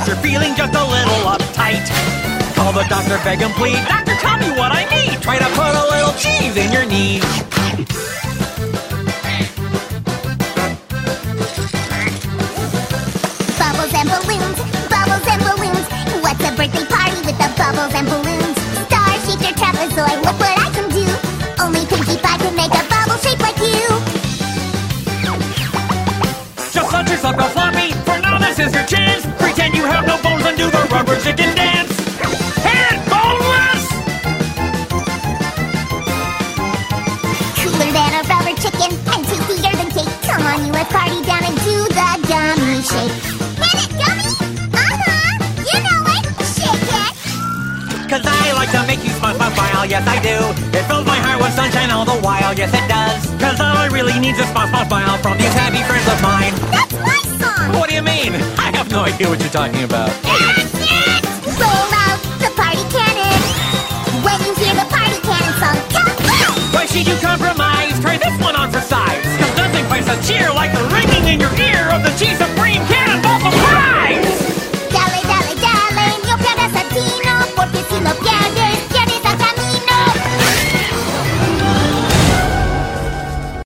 cause you're feeling just a little uptight. Call the doctor, beg him please, doctor, tell me what I need. Try to put a little cheese in your knee. Bubbles and balloons, bubbles and balloons. What's a birthday party with the bubbles and balloons? Star-shaped or trapezoid, look what I can do. Only Pinkie Pie can make a bubble shape like you. Just let yourself go floppy, for now this is your chance. Pretend you have no bones and do the rubber chicken dance. Head boneless! Cooler than a rubber chicken and tastier than cake. Come on, you let's party down and do the gummy shake. Hit it, gummy! You know it! Shake it! Cause I like to make you smile, smile, smile, yes I do. It fills my heart with sunshine all the while, yes it does. Cause all I really need is a smile, smile, smile from these happy friends of mine. That's my song! What do you mean? I have no idea what you're talking about. That's it! Roll out the party cannon. When you hear the party cannon song, kaboom! Why should you compromise? Try this one on for size. Cause nothing fights a cheer like the ringing in your ear of the cheese surprise.